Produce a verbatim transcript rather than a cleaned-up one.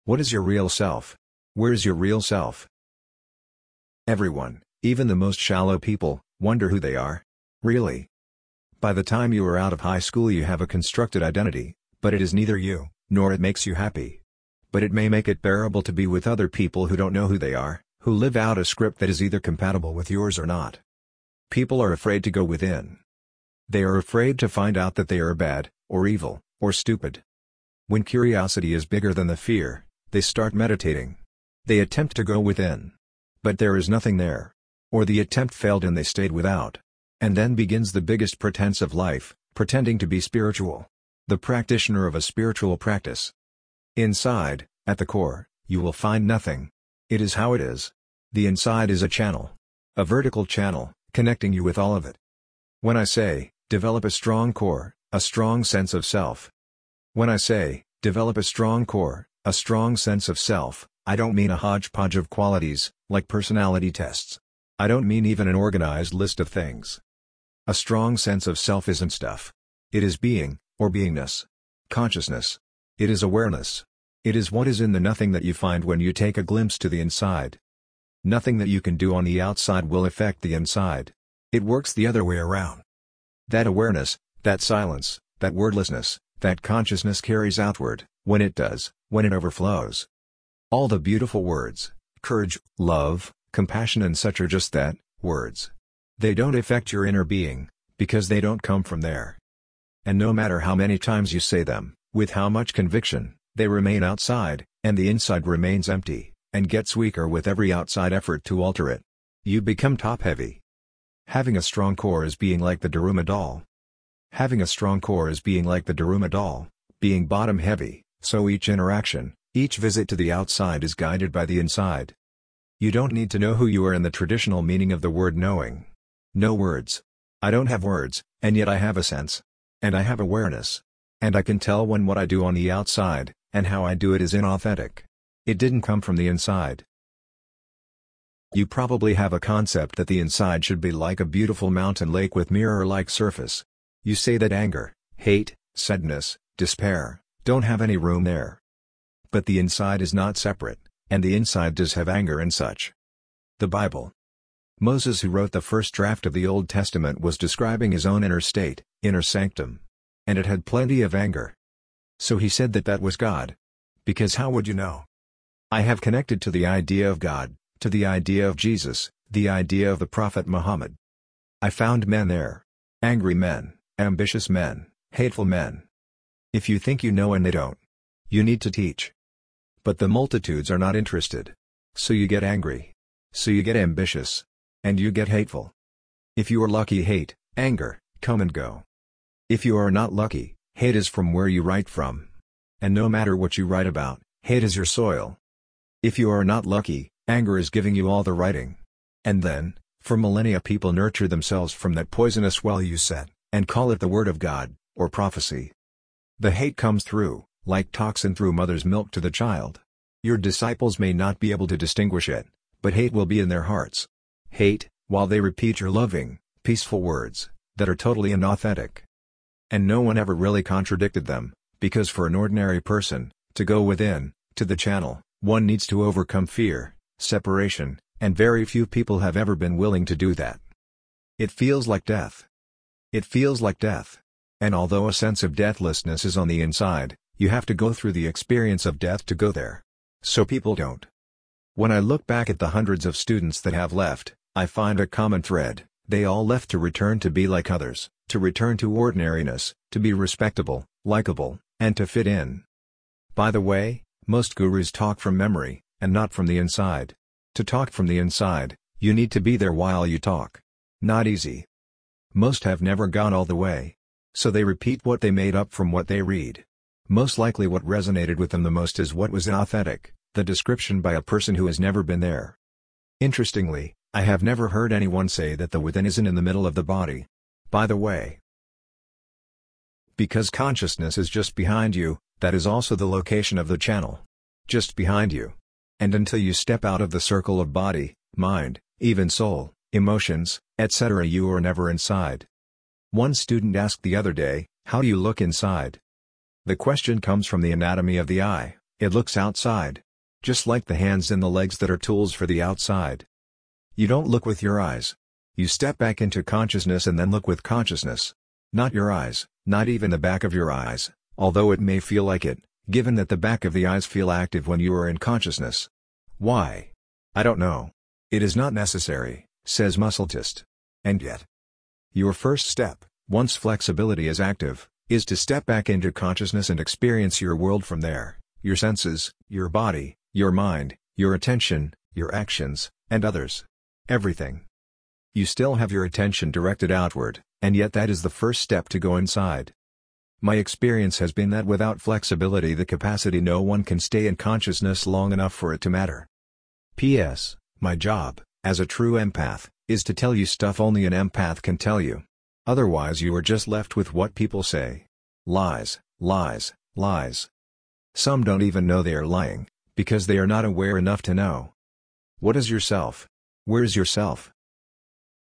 What is your real self? Where's your real self? Everyone, even the most shallow people, wonder who they are. Really? By the time you are out of high school you have a constructed identity, but it is neither you, nor it makes you happy. But it may make it bearable to be with other people who don't know who they are, who live out a script that is either compatible with yours or not. People are afraid to go within. They are afraid to find out that they are bad, or evil, or stupid. When curiosity is bigger than the fear, they start meditating. They attempt to go within. But there is nothing there. Or the attempt failed and they stayed without. And then begins the biggest pretense of life, pretending to be spiritual. The practitioner of a spiritual practice. Inside, at the core, you will find nothing. It is how it is. The inside is a channel. A vertical channel, connecting you with all of it. When I say, develop a strong core, a strong sense of self. When I say, develop a strong core, a strong sense of self, I don't mean a hodgepodge of qualities, like personality tests. I don't mean even an organized list of things. A strong sense of self isn't stuff. It is being, or beingness. Consciousness. It is awareness. It is what is in the nothing that you find when you take a glimpse to the inside. Nothing that you can do on the outside will affect the inside. It works the other way around. That awareness, that silence, that wordlessness, that consciousness carries outward, when it does, when it overflows. All the beautiful words, courage, love, compassion and such are just that, words. They don't affect your inner being, because they don't come from there. And no matter how many times you say them, with how much conviction, they remain outside, and the inside remains empty, and gets weaker with every outside effort to alter it. You become top-heavy. Having a strong core is being like the Daruma doll. Having a strong core is being like the Daruma doll, being bottom-heavy, so each interaction, each visit to the outside is guided by the inside. You don't need to know who you are in the traditional meaning of the word knowing. No words. I don't have words, and yet I have a sense. And I have awareness. And I can tell when what I do on the outside, and how I do it is inauthentic. It didn't come from the inside. You probably have a concept that the inside should be like a beautiful mountain lake with mirror-like surface. You say that anger, hate, sadness, despair, don't have any room there. But the inside is not separate, and the inside does have anger and such. The Bible. Moses, who wrote the first draft of the Old Testament, was describing his own inner state, inner sanctum. And it had plenty of anger. So he said that that was God. Because how would you know? I have connected to the idea of God, to the idea of Jesus, the idea of the Prophet Muhammad. I found men there. Angry men, ambitious men, hateful men. If you think you know and they don't, you need to teach. But the multitudes are not interested. So you get angry. So you get ambitious. And you get hateful. If you are lucky, hate, anger, come and go. If you are not lucky, hate is from where you write from. And no matter what you write about, hate is your soil. If you are not lucky, anger is giving you all the writing. And then, for millennia people nurture themselves from that poisonous well you set, and call it the word of God, or prophecy. The hate comes through, like toxin through mother's milk to the child. Your disciples may not be able to distinguish it, but hate will be in their hearts. Hate, while they repeat your loving, peaceful words, that are totally inauthentic. And no one ever really contradicted them, because for an ordinary person, to go within, to the channel, one needs to overcome fear, separation, and very few people have ever been willing to do that. It feels like death. It feels like death. And although a sense of deathlessness is on the inside, you have to go through the experience of death to go there. So people don't. When I look back at the hundreds of students that have left, I find a common thread. They all left to return to be like others, to return to ordinariness, to be respectable, likable, and to fit in. By the way, most gurus talk from memory, and not from the inside. To talk from the inside, you need to be there while you talk. Not easy. Most have never gone all the way. So they repeat what they made up from what they read. Most likely what resonated with them the most is what was authentic, the description by a person who has never been there. Interestingly, I have never heard anyone say that the within isn't in the middle of the body. By the way. Because consciousness is just behind you, that is also the location of the channel. Just behind you. And until you step out of the circle of body, mind, even soul, emotions, et cetera, you are never inside. One student asked the other day, how do you look inside? The question comes from the anatomy of the eye, It looks outside. Just like the hands and the legs that are tools for the outside. You don't look with your eyes. You step back into consciousness and then look with consciousness. Not your eyes, not even the back of your eyes, although it may feel like it, given that the back of the eyes feel active when you are in consciousness. Why? I don't know. It is not necessary, says Muscultist. And yet, your first step, once flexibility is active, is to step back into consciousness and experience your world from there, your senses, your body, your mind, your attention, your actions, and others. Everything. You still have your attention directed outward, and yet that is the first step to go inside. My experience has been that without flexibility the capacity no one can stay in consciousness long enough for it to matter. P S. My job, as a true empath, is to tell you stuff only an empath can tell you. Otherwise you are just left with what people say. Lies, lies, lies. Some don't even know they are lying, because they are not aware enough to know. What is yourself? Where's yourself?